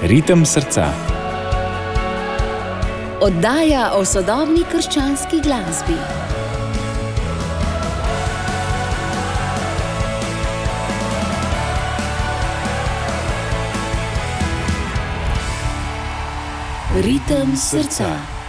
Ritem srca. Oddaja o sodobni krščanski glasbi. Ritem srca.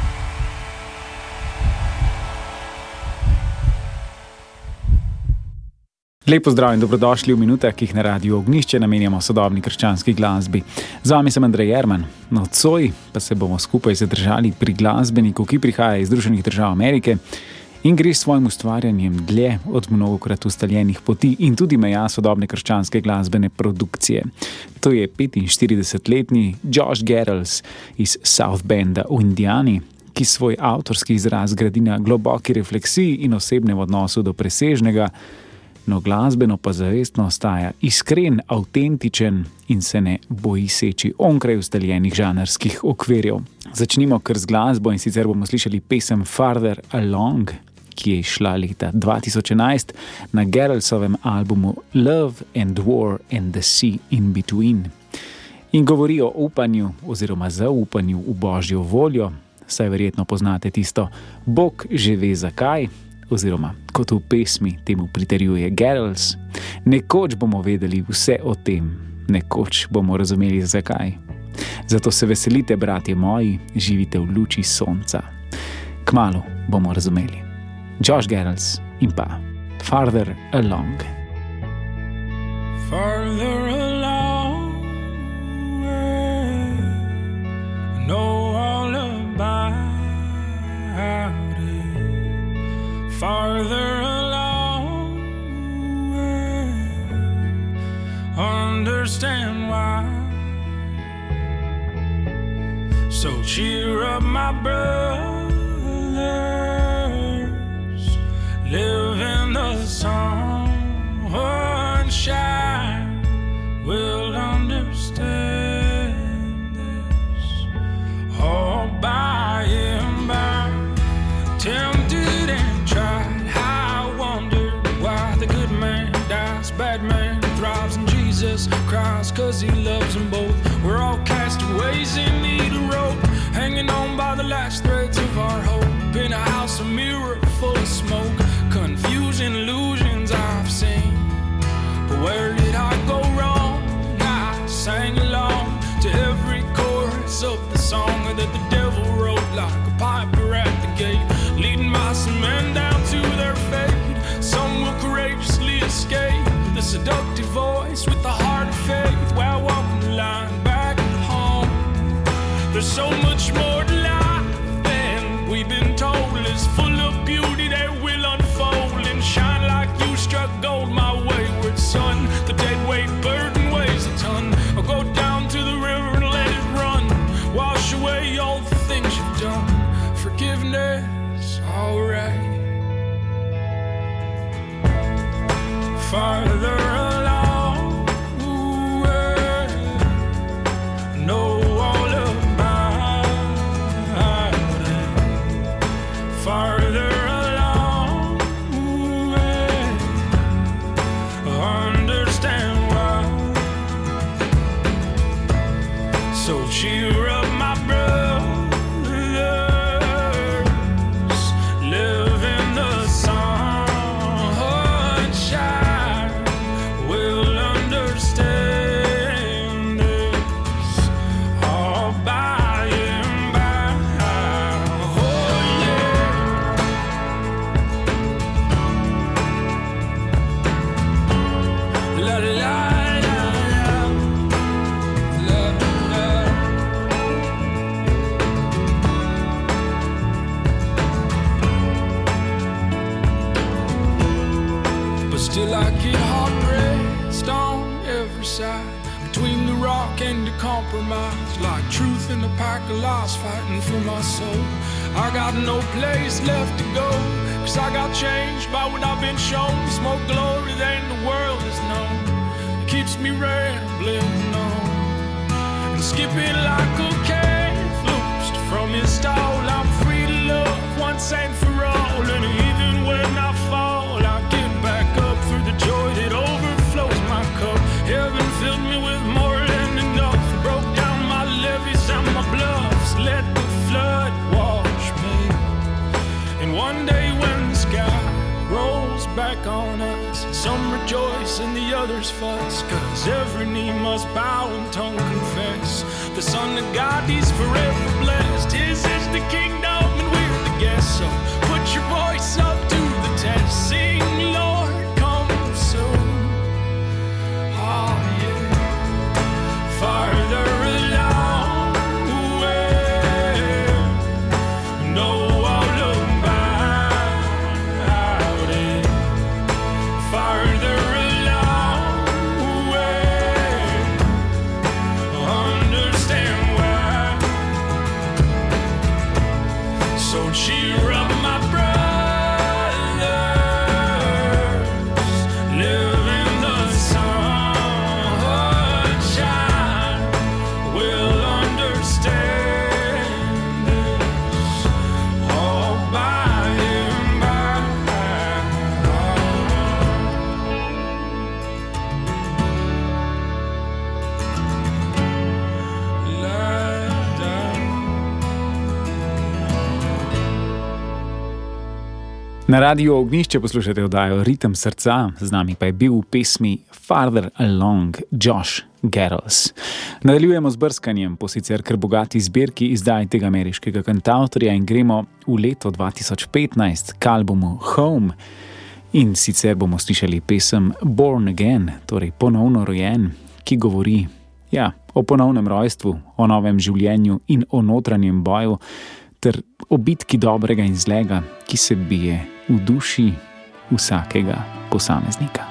Lepo zdrav in dobrodošli v minutah, ki jih na Radiu Ognjišče namenjamo sodobni krščanski glasbi. Z vami sem Andrej Jerman. Nocoj pa se bomo skupaj zadržali pri glasbeniku, ki prihaja iz Združenih držav Amerike in gre s svojim ustvarjanjem dlje od mnogokrat ustaljenih poti in tudi meja sodobne krščanske glasbene produkcije. To je 45-letni Josh Garrels iz South Benda v Indiani, ki svoj avtorski izraz gradi na globoki refleksiji in osebnem odnosu do presežnega, no glasbeno pa zavestno ostaja iskren, avtentičen in se ne boji seči onkraj ustaljenih žanrskih okvirjev. Začnimo kar z glasbo in sicer bomo slišali pesem Farther Along, ki je išla leta 2011 na Garrelsovem albumu Love and War and the Sea in Between. In govori o upanju oziroma zaupanju v Božjo voljo, saj verjetno poznate tisto Bog že ve zakaj, oziroma kot v pesmi temu pritrjuje Garrels, nekoč bomo vedeli vse o tem, nekoč bomo razumeli zakaj. Zato se veselite, bratje moji, živite v luči sonca. Kmalu bomo razumeli. Josh Garrels in pa Farther Along. Farther along, I know all about it. Farther along, understand why. So cheer up, my brothers, live in the sunshine. We'll understand this all by and by. Tempted and tried, I wonder why the good man dies, bad man thrives, and Jesus cries 'cause he loves them both. We're all castaways in need of rope, hanging on by the last threads of our hope. In a house, a mirror full of smoke, confusing illusions I've seen. But where did I go wrong? I sang along to every chorus of the song that the devil wrote like a piper at the gate, leading my men down to their fate. Some will courageously escape the seductive voice with the heart of faith, while walking the line back home. There's so much more to life than we've been told. It's full of beauty that will unfold and shine like you struck gold, my wayward son. The dead weight burden weighs a ton. I'll go down to the river and let it run, wash away all the things you've done. Forgiveness, alright. Farther along, know all about it. Farther along, understand why. So cheer up, my brothers, live in the sunshine. We'll understand this all by and by. Oh yeah. La la la la la la. But still I get heart-pressed on every side, between the rock and the compromise, like truth and a pack of lies fighting for my soul. I got no place left to go, 'cause I got changed by what I've been shown. It's more glory than the world has known. It keeps me rambling on and skipping like a calf loosed from his stall. I'm free to love once and for all, and even when I fall, I get back up through the joy that overflows my cup. Heaven filled me with more than enough, broke down my back on us. Some rejoice and the others fuss, 'cause every knee must bow and tongue confess the Son of God, He's forever blessed. His is the kingdom and we're the guests. So put your voice up to the test. Sing, Lord, come soon. Oh yeah. Farther along the way, no I'll look back in. Farther along the way, understand why. So cheer up my brothers, live in the sunshine. We'll understand this all by and by. Na Radiu Ognjišče poslušate oddajo Ritem srca, z nami pa je bil v pesmi Farther Along Josh Garrels. Nadaljujemo z brskanjem po sicer kar bogati zbirki izdaj tega ameriškega kantavtorja in gremo v leto 2015 k albumu Home. In sicer bomo slišali pesem Born Again, torej ponovno rojen, ki govori o ponovnem rojstvu, o novem življenju in o notranjem boju, ter o bitki dobrega in zlega, ki se bije v duši vsakega posameznika.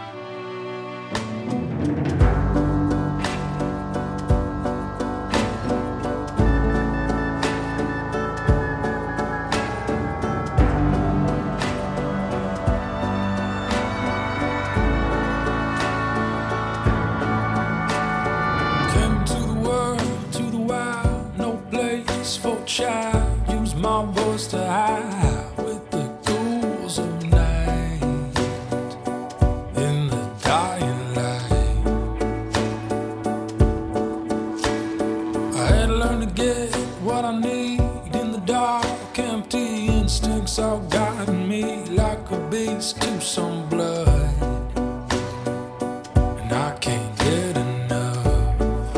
Came to the world, to the wild, no place for child. Use my voice to hide with the ghouls of night in the dying light. I had to learn to get what I need in the dark. Empty instincts all guiding me like a beast to some blood, and I can't get enough.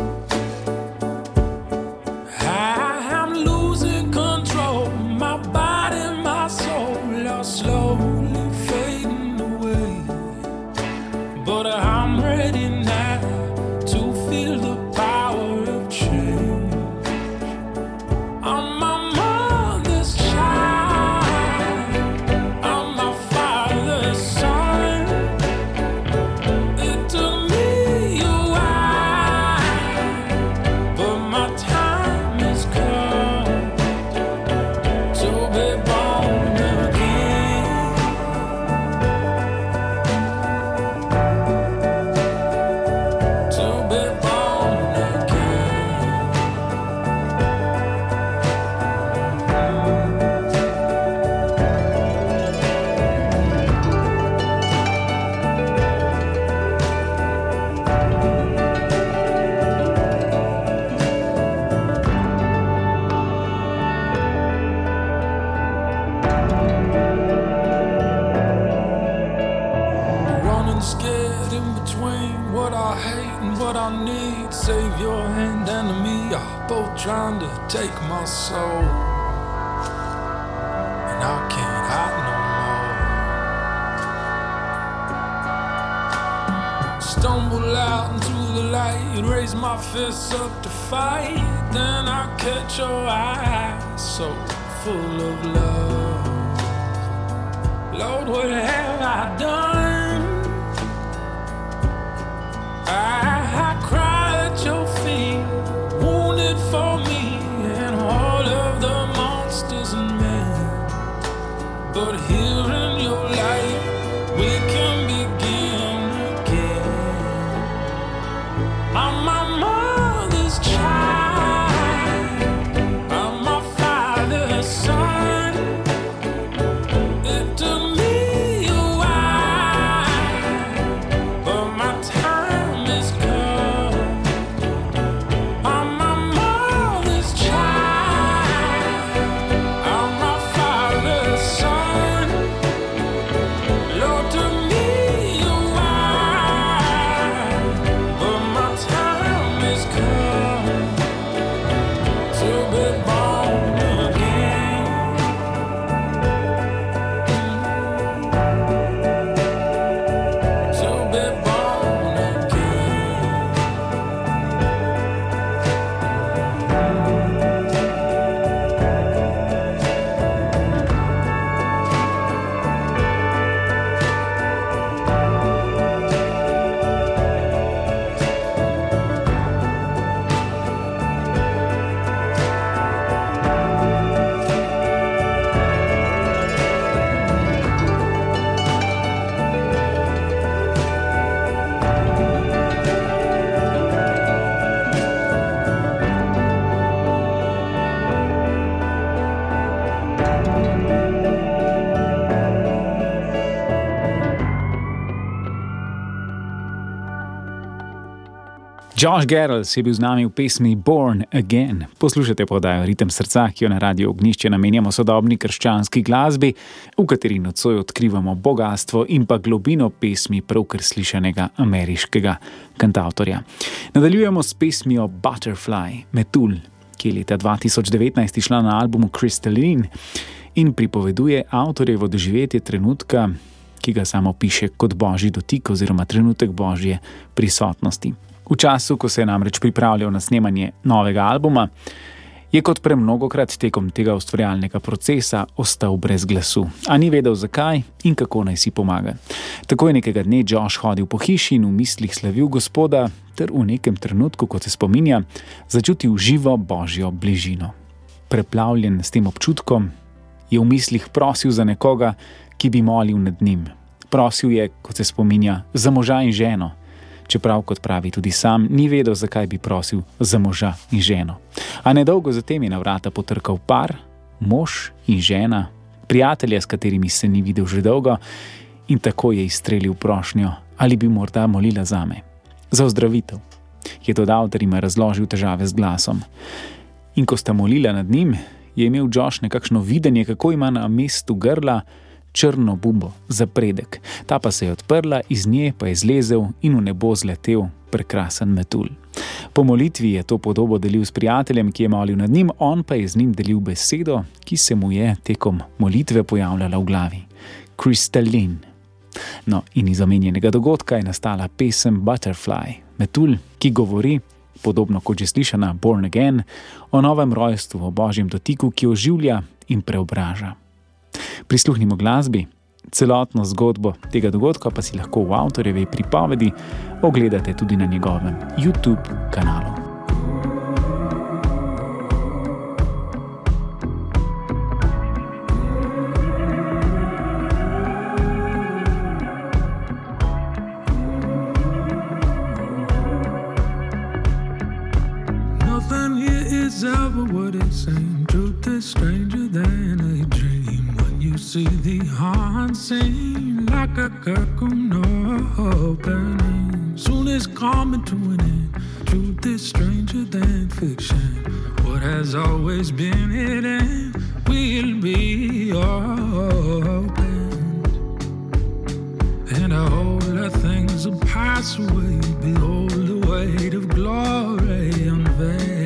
I'm losing control, my body, my soul are slowly fading away. But I'm ready now to feel the power of change. I'm my mother's child, I'm my father's son. It took me a while, but my time has come to be born again. To be born again. Running scared in between what I hate and what I need. Savior and enemy are both trying to take my soul, and I can't hide no more. Stumble out into the light, raise my fists up to fight. Then I catch your eyes so full of love. Lord, what have I done? I cry at your feet, wounded for me and all of the monsters and men. But here in your light, we can begin again. I'm my mother's child, I'm my father's son. It took me a while, but my time has come. I'm my mother's child, I'm my father's son. Lord, to me Josh Garrels je bil z nami v pesmi Born Again. Poslušate podajo Ritem srca, ki jo na Radio Ognjišče namenjamo sodobni krščanski glasbi, v kateri nocoj odkrivamo bogatstvo in pa globino pesmi pravkar slišanega ameriškega kantavtorja. Nadaljujemo s pesmijo Butterfly, Metul, ki je leta 2019 išla na albumu Crystalline in pripoveduje avtorjevo doživetje trenutka, ki ga samo piše kot božji dotik oziroma trenutek božje prisotnosti. V času, ko se je namreč pripravljal na snemanje novega albuma, je kot premnogokrat tekom tega ustvarjalnega procesa ostal brez glasu, a ni vedel zakaj in kako naj si pomaga. Tako je nekega dne Josh hodil po hiši in v mislih slavil Gospoda ter v nekem trenutku, kot se spominja, začutil živo božjo bližino. Preplavljen s tem občutkom, je v mislih prosil za nekoga, ki bi molil nad njim. Prosil je, kot se spominja, za moža in ženo, čeprav, kot pravi tudi sam, ni vedel, zakaj bi prosil za moža in ženo. A nedolgo zatem je na vrata potrkal par, mož in žena, prijatelja, s katerimi se ni videl že dolgo, in tako je izstrelil prošnjo, ali bi morda molila zame. Za ozdravitev. Je dodal, ter jima razložil težave z glasom. In ko sta molila nad njim, je imel Josh nekakšno videnje, kako ima na mestu grla črno bubo, zapredek. Ta pa se je odprla, iz nje pa je zlezel in v nebo zletel prekrasen metul. Po molitvi je to podobo delil s prijateljem, ki je molil nad njim, on pa je z njim delil besedo, ki se mu je tekom molitve pojavljala v glavi. Crystalline. No, in iz omenjenega dogodka je nastala pesem Butterfly, metul, ki govori, podobno kot že slišana Born Again, o novem rojstvu, o božjem dotiku, ki oživlja in preobraža. Prisluhnimo glasbi, celotno zgodbo tega dogodka pa si lahko v avtorjevi pripovedi ogledate tudi na njegovem YouTube kanalu. Nothing here is ever what it seems. Truth is stranger than a dream. You see the heart sing like a cocoon opening. Soon it's coming to an end. Truth is stranger than fiction. What has always been hidden will be opened. And all the things will pass away. Behold the weight of glory unveiled.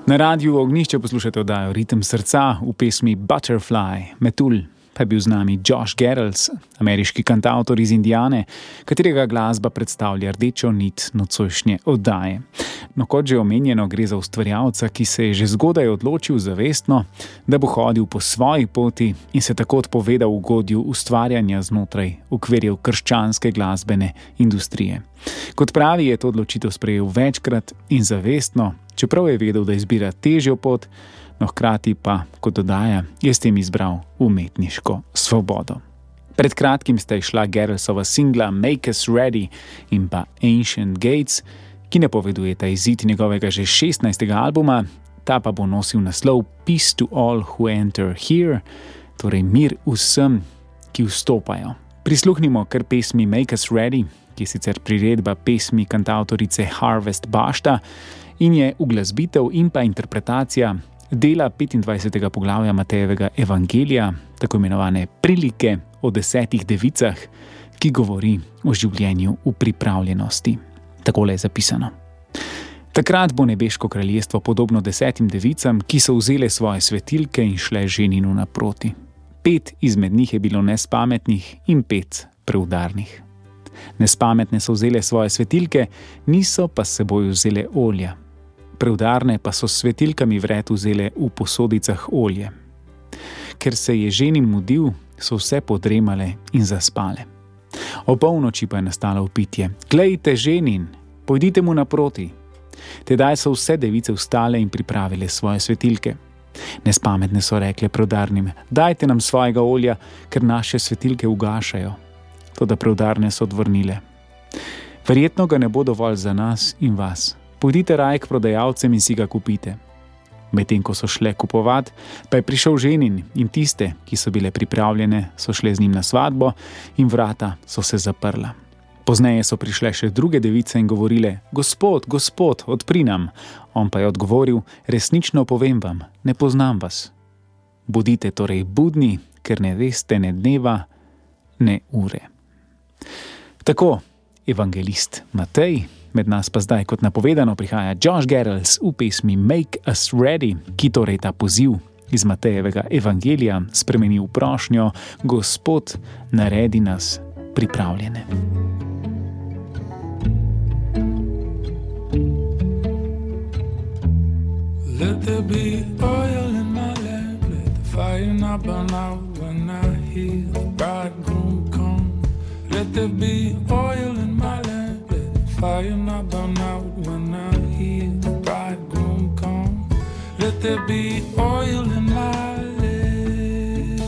Na radiju Ognjišče poslušate oddajo Ritem srca v pesmi Butterfly, Metulj. Pa je bil z nami Josh Garrels, ameriški kantavtor iz Indiane, katerega glasba predstavlja rdečo nit nocojšnje oddaje. No, kot že omenjeno, gre za ustvarjalca, ki se je že zgodaj odločil zavestno, da bo hodil po svoji poti in se tako odpovedal ugodju ustvarjanja znotraj okvirjev krščanske glasbene industrije. Kot pravi, je to odločitev sprejel večkrat in zavestno, čeprav je vedel, da izbira težjo pot, no hkrati pa, kot dodaja, je s tem izbral umetniško svobodo. Pred kratkim sta išla Garrelsova singla Make Us Ready in pa Ancient Gates, ki napovedujeta izid njegovega že 16. albuma, ta pa bo nosil naslov Peace to All Who Enter Here, torej mir vsem, ki vstopajo. Prisluhnimo kar pesmi Make Us Ready, ki je sicer priredba pesmi kantavtorice Harvest Bašta in je uglasbitev in pa interpretacija dela 25. poglavja Matejevega evangelija, tako imenovane prilike o 10 devicah, ki govori o življenju v pripravljenosti. Takole je zapisano. Takrat bo nebeško kraljestvo podobno 10 devicam, ki so vzele svoje svetilke in šle ženinu naproti. 5 izmed njih je bilo nespametnih in 5 preudarnih. Nespametne so vzele svoje svetilke, niso pa s seboj vzele olja. Preudarne pa so s svetilkami vred vzele v posodicah olje. Ker se je ženin mudil, so vse podremale in zaspale. O polnoči pa je nastalo vpitje: "Glejte, ženin, pojdite mu naproti." Tedaj so vse device vstale in pripravile svoje svetilke. Nespametne so rekle preudarnim: "Dajte nam svojega olja, ker naše svetilke ugašajo." Toda preudarne so odvrnile: "Verjetno ga ne bo dovolj za nas in vas. Pojdite raje k prodajalcem in si ga kupite." Medtem ko so šle kupovat, pa je prišel ženin in tiste, ki so bile pripravljene, so šle z njim na svatbo in vrata so se zaprla. Pozneje so prišle še druge device in govorile: "Gospod, gospod, odpri nam." On pa je odgovoril: "Resnično povem vam, ne poznam vas. Bodite torej budni, ker ne veste ne dneva, ne ure." Tako, evangelist Matej. Med nas pa zdaj, kot napovedano, prihaja Josh Garrels v pesmi Make Us Ready, ki torej ta poziv iz Matejevega evangelija spremeni v prošnjo: Gospod, naredi nas pripravljene. Let there be oil in my lamp, let the fire not burn out when I hear the bridegroom come. Let there be oil in my lamp, let the fire not burn out when I hear the bridegroom come. Let there be oil in my lamp.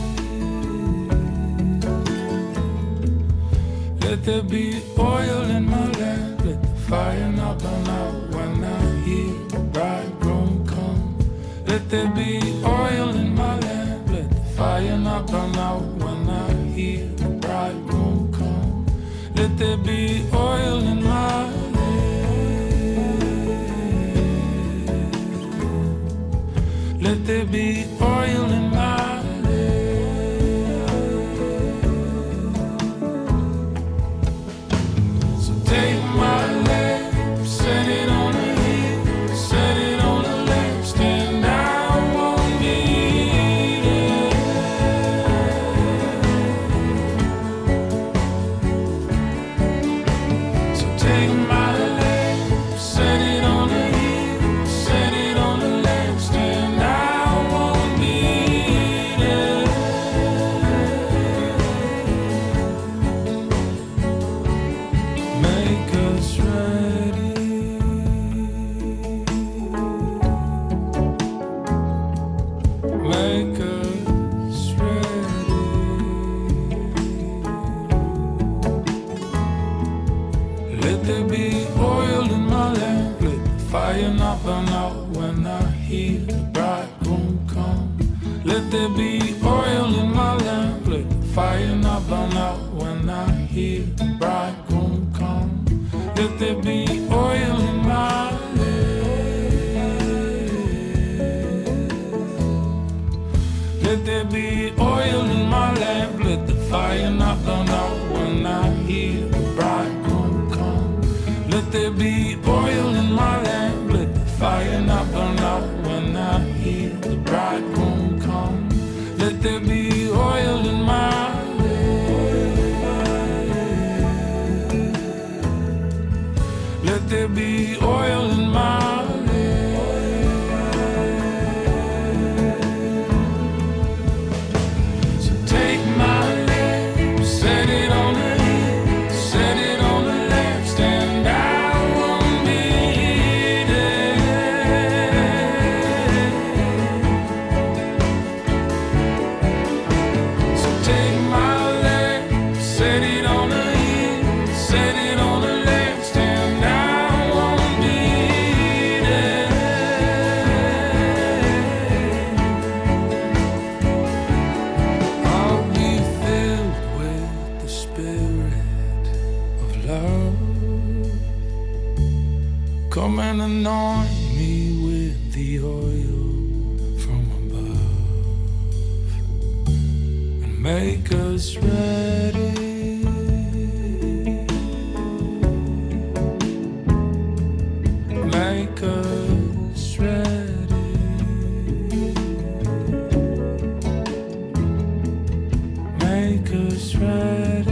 Let there be oil in my lamp, let the fire not burn out when I hear the bridegroom come. Let there be oil in my lamp, let the fire not burn out when I hear the bridegroom come. Let there be oil in my lamp. Let there be oil in my lamp. So take my lamp, set it on a hill, set it on a lampstand. I won't need it. So take my lamp, set it on a hill, set it on a lampstand. I won't need it. Make us ready. Make us ready. Let there be oil in my lamp, let the fire not burn out when I hear the bridegroom come. Let there be oil in my lamp, let the fire not burn out when I hear the bridegroom come. Let there be oil in my lamp. Let there be oil in my lamp, let the fire not burn out when I hear the bridegroom come. Let there be oil in my lamp, let the fire not burn out when bride won't come. Let there be oil in my lamp. Let there be oil in my come and anoint me with the oil from above and make us ready. Make us ready. Make us ready.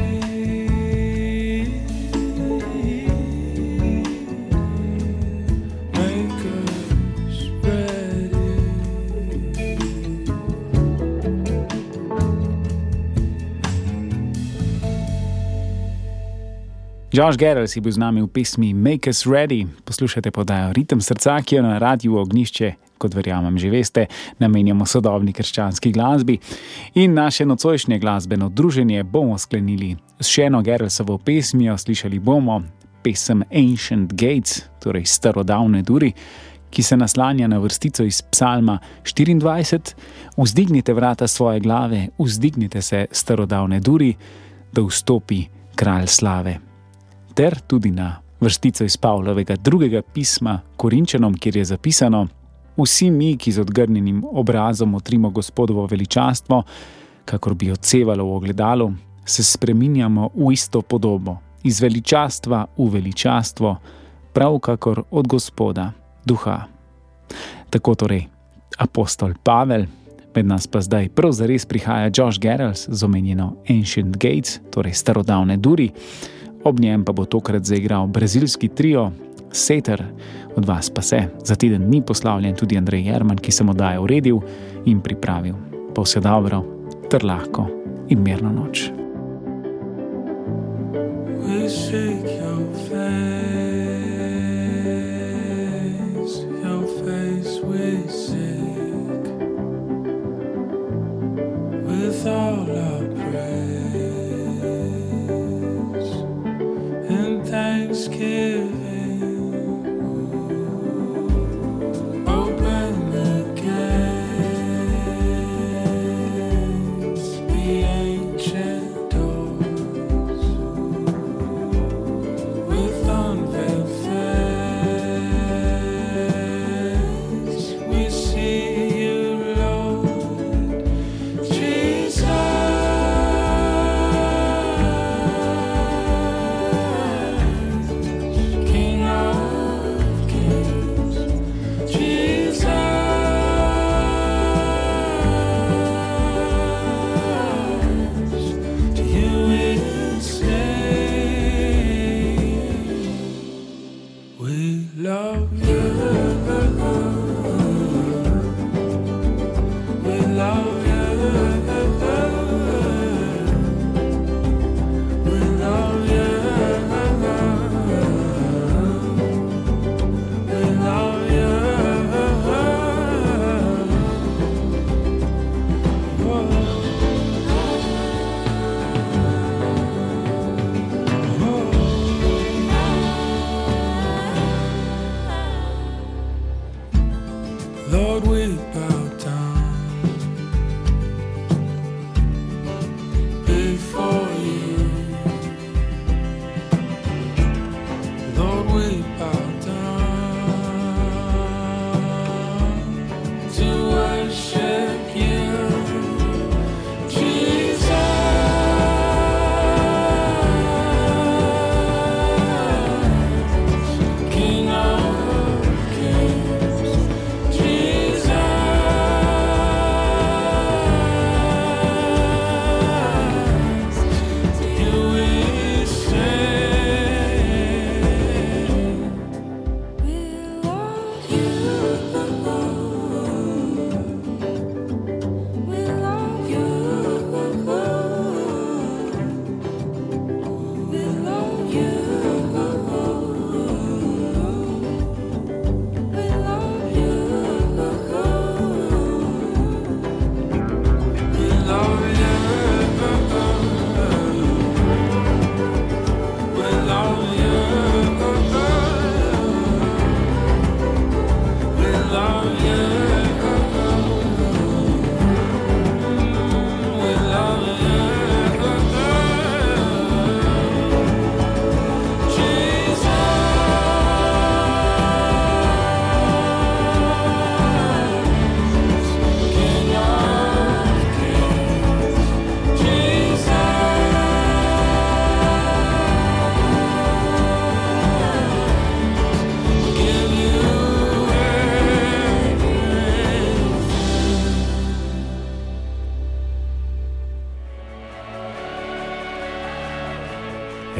Josh Garrels je bil z nami v pesmi Make Us Ready. Poslušate podajo Ritem srca, ki jo na Radiu Ognjišče, kot verjamem že veste, namenjamo sodobni krščanski glasbi. In naše nocojšnje glasbeno druženje bomo sklenili s še eno Garrelsovo pesmijo. Slišali bomo pesem Ancient Gates, torej starodavne duri, ki se naslanja na vrstico iz Psalma 24. Vzdignite vrata svoje glave, vzdignite se starodavne duri, da vstopi kralj slave. Ter tudi na vrstico iz Pavlovega drugega pisma Korinčanom, kjer je zapisano: vsi mi, ki z odgrnjenim obrazom motrimo Gospodovo veličastvo, kakor bi odsevalo v ogledalu, se spreminjamo v isto podobo, iz veličastva v veličastvo, prav kakor od Gospoda duha. Tako torej apostol Pavel, med nas pa zdaj prav zares prihaja Josh Garrels z omenjeno Ancient Gates, torej starodavne duri. Ob njem pa bo tokrat zaigral brazilski trio Seter, od vas pa se za teden dni poslavljen tudi Andrej Jerman, ki sem oddajo uredil in pripravil. Pa vse dobro, ter lahko in mirno noč. We shake your face we seek with all our praise and thanksgiving. Open the gates, the ancient doors, with unveiled face. We see you, Lord Jesus, King of Kings. Jesus, to you we sing. We love you. We love you. We love you. We love you.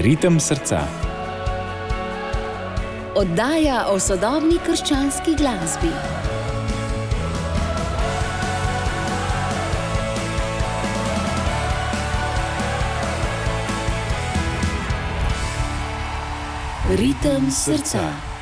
Ritem srca. Oddaja o sodobni krščanski glasbi. Ritem srca.